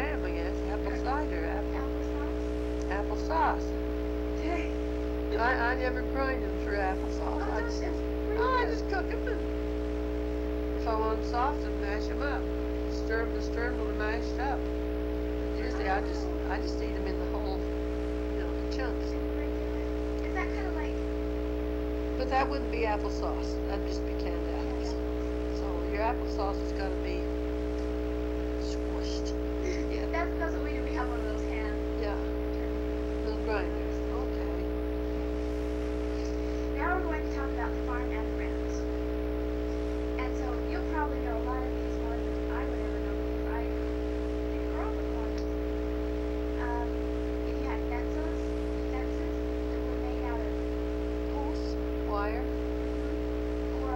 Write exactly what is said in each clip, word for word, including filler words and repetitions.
jam, I guess. Apple cider, apple, Applesauce? applesauce. Dang. I, I never grind them through applesauce. Oh, I no, just, that's pretty oh, I good. just cook them, and if I want them soft, and mash them up. Stir them, stir them till they're mashed up. But usually, I just, I just eat them in the whole, you know, the chunks. Is that kind of like... But that wouldn't be applesauce. That'd just be canned apples. So your applesauce has got to be squished. Yeah. That's, that's what we do. We have one of those hand... Yeah. Little grinders. Okay. Now we're going to talk about farm and friends. And so you'll probably know a lot of these more than I would ever know because I didn't grow up with one. Um, if you had fences, fences that were made out of Post, wire, or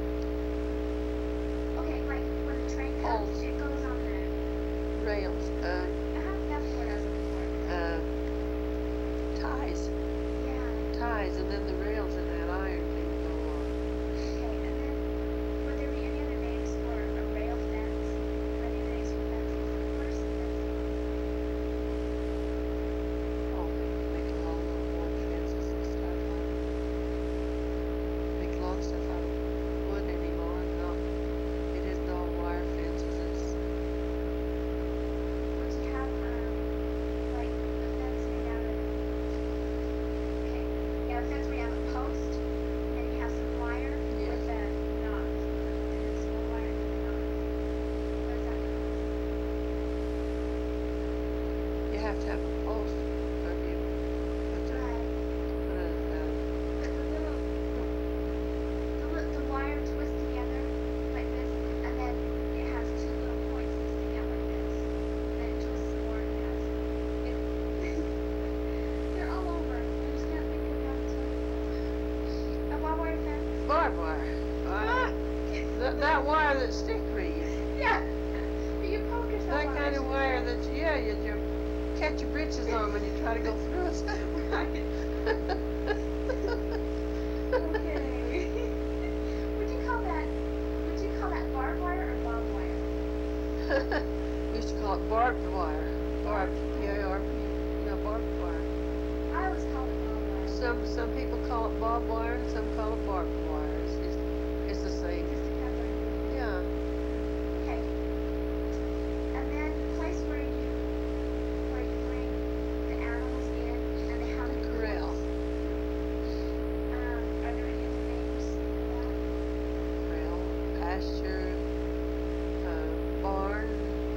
okay, like when the train comes, Poles. it goes on the rails, uh, uh-huh, that's what I was looking for. uh, ties, Yeah. ties, and then the rails in that iron thing go on. Okay, and then would there be any other names for a rail fence? Or any names for fences? What are some fences? Oh, they make a long little wood fences and stuff. Make long stuff out of wood anymore. No, it isn't all wire fences. It's Would you have um like a fence made out of okay. Yeah, a fence where you have a post and then you have some wire Yes. with a knot. And then some more wire and then a knot. What is that called? you have to have a post, or you put a, Right. put a, uh, But the little the li- the wire twists together like this and then it has two little points that stick out like this. And then it twists some more and it has it they're all over. I just can't think of how to tell you that. A barbed wire fence? barbed wire. Ah, that, that wire that stick reeds. Yeah. You poke yourself That on kind it. of wire that, you- yeah, you, you catch your britches on when you try to go through it. Okay. Would you call that would you call that barbed wire or barbed wire? We used to call it barbed wire. Barbed, B A R B, yeah, barbed wire. I always called it barbed wire. Some some people call it barbed wire and some call it barbed wire. It's, it's, it's the It same. just depends on who. Yeah. Okay. And then the place where you where you bring the animals in and they have The the corral. courts. Um, are there any other names for that? Corral, pasture, uh, barn,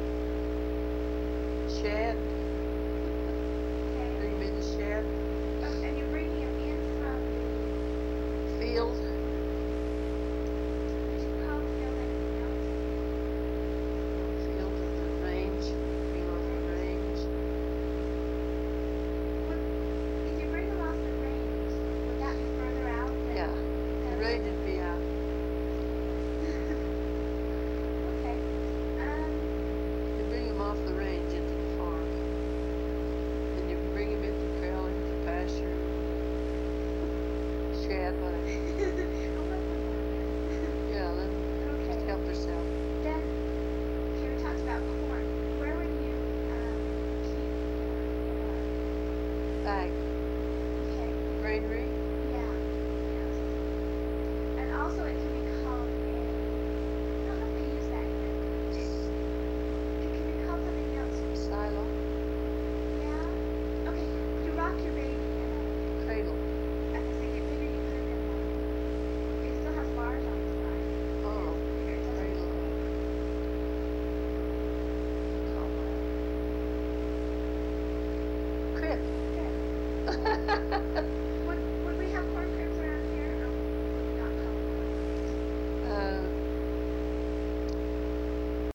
shed. Okay. Bring them in the shed. Oh, and you're bringing them in from the Field. Did you call the field anything else? Field of the range. Bring them off the range. Would, if you bring them off the range, would that be further out than Yeah. than- The range would be out. Okay. Um, You bring them off the range into the farm. Then you bring them into the corral, into the pasture. Shed, whatever. I'll let them know Yeah, then then. just Okay. help herself. Then, here we talked about corn. Where would you um, keep corn? Bag. Okay. Granary. Yeah. Yes. And also it can be called a, I don't know if they use that here. It, it can be called something else. Silo. Yeah? Okay. You rock your baby in a, Cradle. as they get bigger you put it in one. It still has bars on the side. Oh. Bigger, it doesn't Cradle. Call that. Crib. fit.